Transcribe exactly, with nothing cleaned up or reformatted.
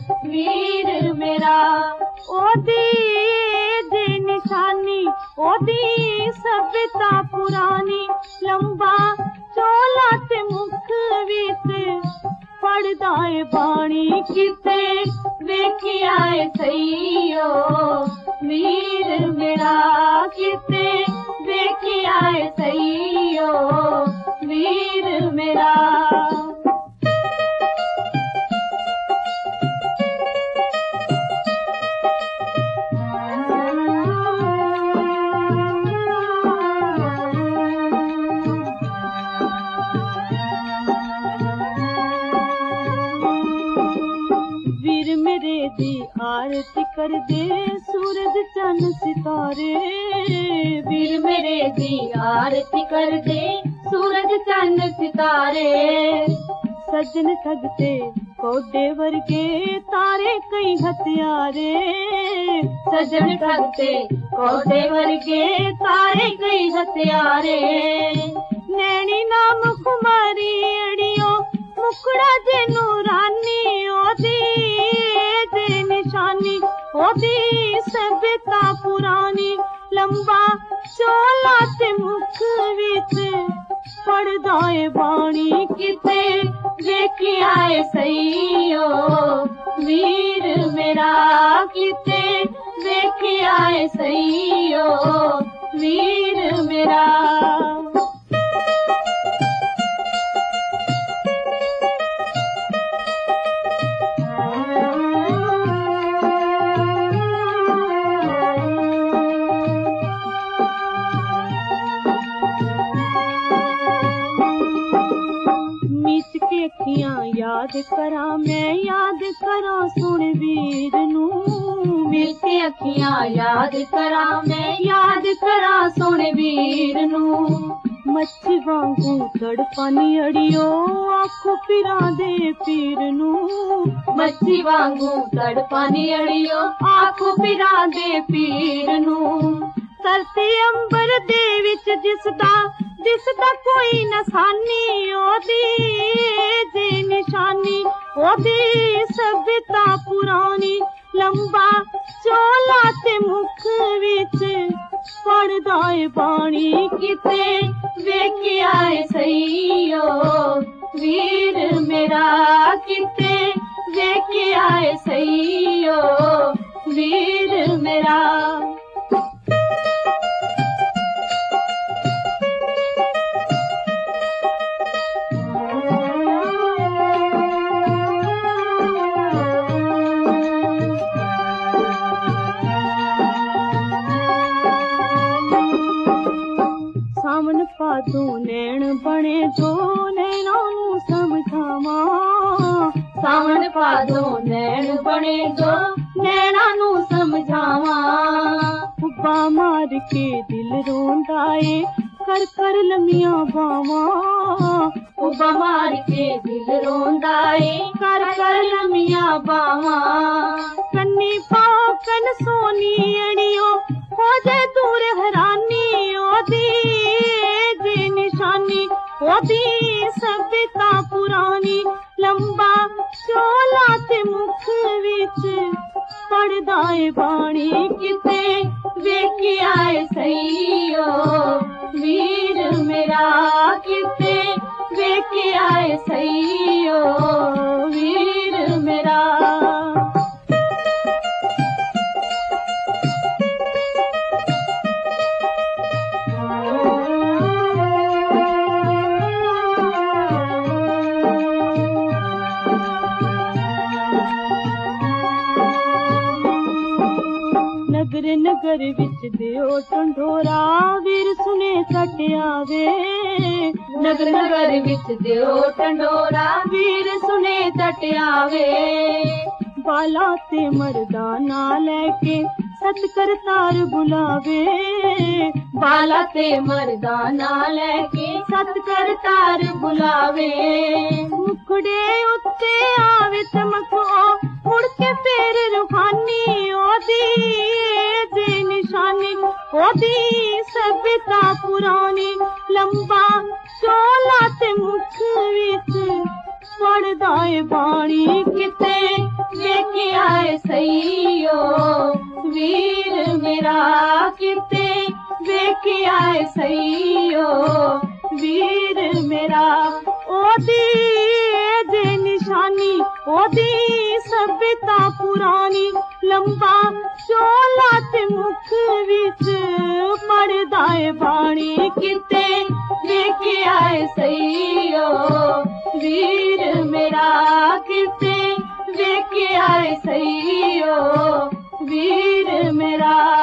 वीर मेरा ओदी जे निशानी ओदी सभ्यता पुरानी लंबा चोला ते मुख विच पढ़दा ए बाणी किते वेखिया ए सईयो वीर मेरा किते वेखिया ए सईयो वीर मेरा आरती कर दे सूरज चंद सितारे वीर मेरे दी आरती कर दे सूरज चंद सितारे सजन थगते कोडे वर्गे तारे कई हथियारे सजन थगते कोडे वर्गे तारे कई हथियारे नैनी नाम कुमारी अड़ियो मुकड़ा जे नूरानी ओदी जे निशानी ओदी सभ्यता पुरानी लंबा चोला ते मुख विच पढ़दा ए बाणी किते वेखिया ए सईयो वीर मेरा किते वेखिया ए सईयो वीर मेरा याद करा मैं याद करा सुन वीर नू मिलके अखियां याद करा मैं याद करा सुन वीर नू मच्छी वांगू तड़पानी अड़ियो आखो पिरा दे पीर नू मच्छी वांगू तड़पानी अड़ियो आखो पिरा दे पीर नू धरती अंबर दे विच जिसदा जिसदा कोई नसानी ओदी जे निशानी ओदी सभ्यता पुरानी लंबा चोला ते मुख विच पढ़दा ए बाणी किते वेखिया ए सईयो वीर मेरा किते वेखिया ए सईयो वीर मेरा सावन पादू नैन बने दो नैना नू समझावा सावन पादू नैन बने दो नैना नू समझावा उब्बा मार के दिल रोंदा ए कर कर लमिया बावा उब्बा मार के दिल रोंदा ए कर कर लमिया बावा कन्नी पाकन सोनी अड़ियो हो जाए दूर हरानी ओदी जे निशानी ओदी सभ्यता पुरानी लंबा चोला ते मुख विच पढ़दा ए बाणी किते वेखिया ए सईयो वीर मेरा किते वेखिया ए सईयो वीर मेरा नगर नगर विच दियो ढंढोरा वीर सुने तट आवे नगर नगर विच दियो ढंढोरा वीर सुने तट आवे बाला ते मर्दाना लेके सत करतार बुलावे बाला ते मर्दाना लेके सत करतार बुलावे मुखड़े उत्ते आवे चमको मुड़ के फेर रूहानी ओदी जे निशानी ओदी सभ्यता पुरानी लंबा चोला ते मुख विच पढ़दा ए बाणी किते वेखिया वेखे आए सईयो वीर मेरा। ओदी जे निशानी ओदी सभ्यता पुरानी लंबा चोला ते मुख विच पड़दाए बाणी किते वेखे आए सईयो वीर मेरा किते वेखे आए सईयो वीर मेरा।